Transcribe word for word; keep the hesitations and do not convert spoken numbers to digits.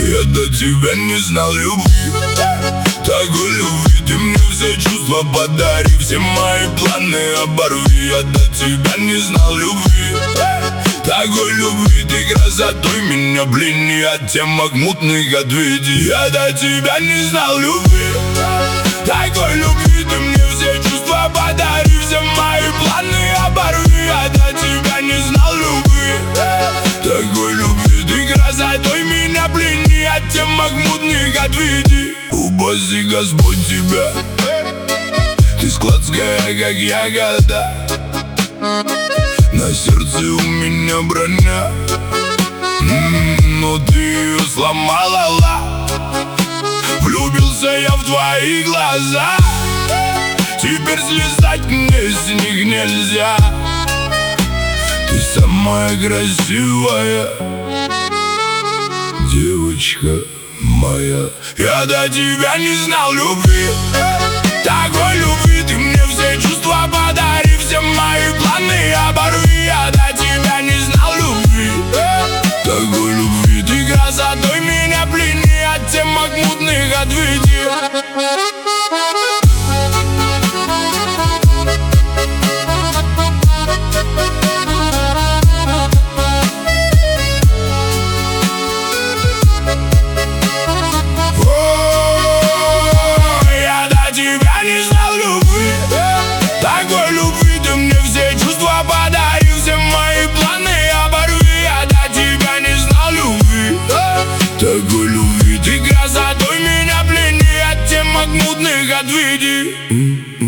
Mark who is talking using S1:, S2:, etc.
S1: Я до тебя не знал любви, такой любви. Ты мне все чувства подари, все мои планы оборви. Я до тебя не знал любви, такой любви. Ты красотой меня блин, от темок мутных отведи. Я до тебя не знал любви, такой любви. Ты мне все чувства подари, все мои планы оборви. Я до тебя не знал любви, такой любви. Ты красотой меня блин, от темок мутных отведи. Упаси Господь тебя, ты складская, как ягода. На сердце у меня броня, м-м, но ты ее сломала, ла. Влюбился я в твои глаза, теперь слезать мне с них нельзя. Ты самая красивая девочка моя. Я до тебя не знал любви, такой любви. Ты мне все чувства подари, все мои планы оборви. Я до тебя не знал любви, такой любви. Ты красотой меня пленни, от темок мутных отведи. Такой любви, ты красотой меня пленни, от темок мутных отведи.